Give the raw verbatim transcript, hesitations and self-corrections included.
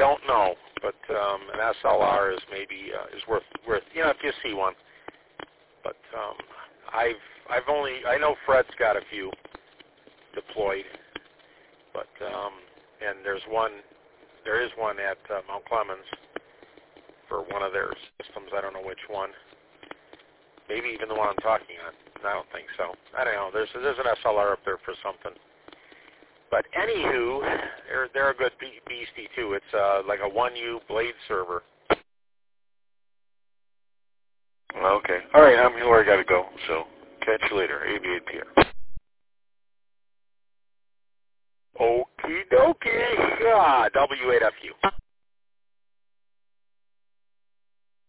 don't know, but um, an S L R is maybe uh, is worth worth you know if you see one. But um, I've I've only I know Fred's got a few deployed, but um, and there's one there is one at uh, Mount Clemens for one of their systems. I don't know which one. Maybe even the one I'm talking on. I don't think so. I don't know. There's there's an S L R up there for something. But anywho, they're they're a good be- beastie too. It's uh, like a one U blade server. Okay. All right, I'm here. I got to go. So catch you later. Aviate Pierre. Okie dokie. Ah, W eight F U.